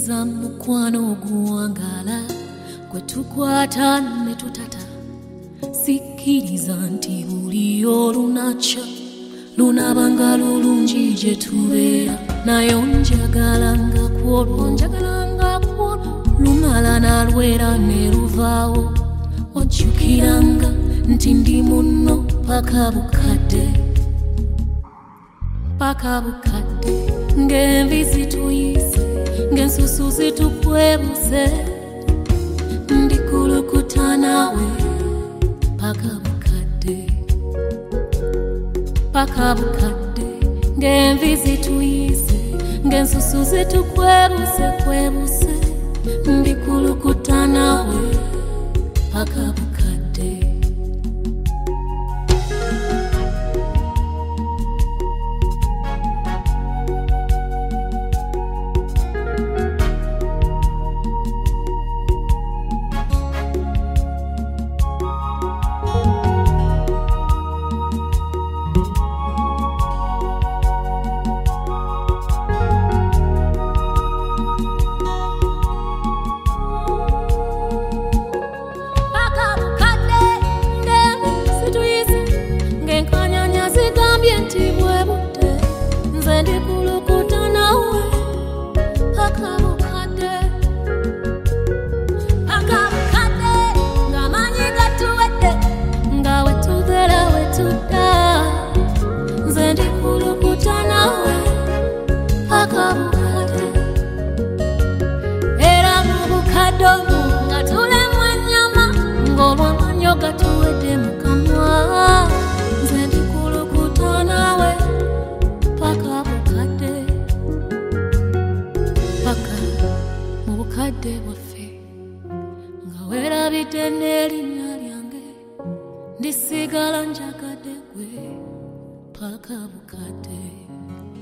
Sikiriza mukwano oguwangala gwe tukwata ne tutata. Sikiriza nti buli olunaca lunabanga lulungi gye tubeera. Naye onjagalanga kwolwo lumala nalwera ne luvaawo. Ojjukiranga nti ndi munno paka bukadde. Ng'envi zituyise, ng'ensusu zitukwebuse, ndikulukuta nawe paka bukadde. Ng'envi zituyise, ng'ensusu zitukwebuse, ndikulukuta nawe paka bukadde. Gatuwedde mukamwa, nze ndikulukuta nawe paka mu bukadde bwaffe. Nga weerabidde n'erinnya lyange, ndisigala njagadde gwe paka bukadde.